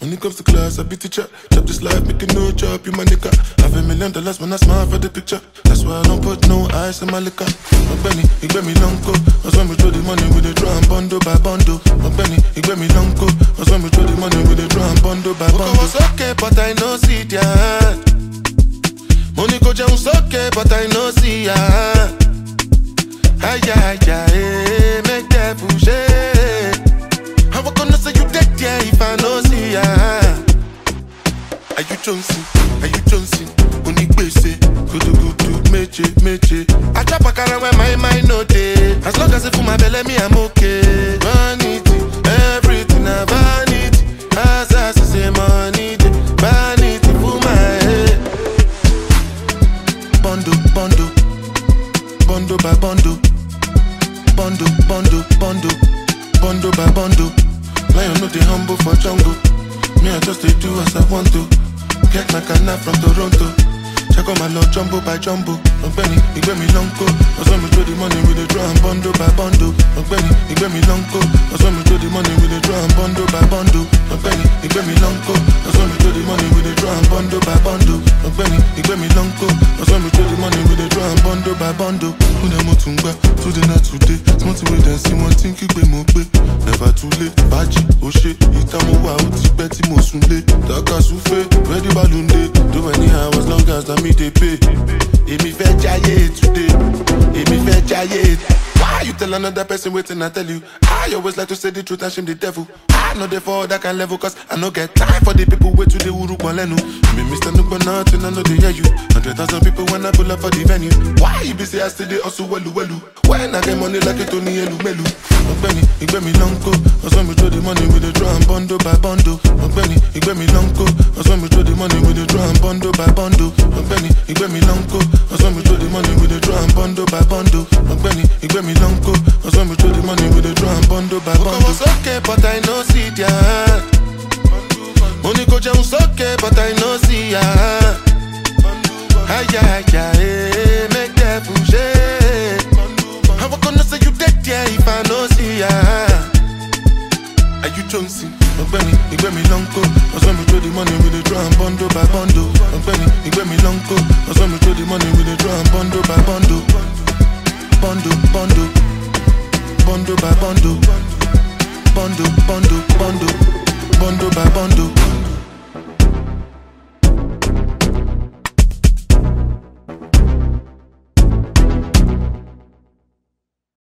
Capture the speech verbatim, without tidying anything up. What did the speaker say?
When it comes to class, I be teacher. Chop this life, make it no chop, you my nigga. Have a million dollars when I smile for the picture. That's why I don't put no ice in my liquor. My Benny, he get me long go. That's when we throw the money with the drum, bundle by bundle. My Benny, he get me long go. That's when we throw the money with the drum, bundle by bundle. Was okay, but I know see their hand. Money go Jones okay, but I know see ya. Ay, ay, ay, make that push it. How I gonna say you dead, yeah, if I know see ya? Are you Johnson? Are you Johnson? Only base, go to go to meche, meche. I trap a car when my mind no day. As long as it for my belly, me I'm okay. Vanity, everything I vanity. As I say money, vanity for my head. Bondo, bondo, bondo by bondo, bondo, bondo, bondo, bondo by bondo. Lion no dey humble for jungle. Me I just dey do as I want to. Get my canna from Toronto. Check out my lord jumbo by jumbo. Benny, he get me long co. That's when we throw the money with the drum, bondo by bondo. Benny, he get me long co. That's when we throw the money with the drum, bondo by bondo. Benny, he get me long co. That's when we throw the money with the drum, bondo by bondo. Benny, he get me long co. That's when we throw the money with the drum, bondo by bondo. Who them motunga, today not today. Smarty way then see one thing keep me be. Never too late, baji, oshe. Itamo wa uti beti mo sunle. Taka souffle, ready balloon day. Do any hours long as the me they pay. Emi fe jaye today. Emi fe jaye. Why you tell another person waiting I tell you? I always like to say the truth and shame the devil. I know they fall that can level cause I no get time for the people wait to the uru kwalenu. Me mister no but nothing I know they hear you. Hundred thousand people when I pull up for the venue. Why you be say I still dey hustle welu welu? When I get money like it Tony elu melu. Benny, he get me long go. That's when we throw the money with the drum, bondo by bondo. Benny, he get me long go. That's when we throw the money with the drum, bondo by bondo. Benny, he get me long go. That's when we throw the money with the drum, bondo by bondo. Benny, he get me long go. That's when we throw the money with the drum, bondo by bondo. I was okay, but I know see ya. Money go Jones okay, but I know see ya. Ay, ay, ay, make that push it. How I gonna say you dead, yeah, if I know see ya? Are you Jonesy? Benny, he get me long co. That's when we throw the money with the drum, bondo by bondo. Benny, he get me long co. That's when we throw the money with the drum, bondo by bondo. Bondo, bondo, bondo by bondo. Bondo, bondo, bondo, bondo by bondo.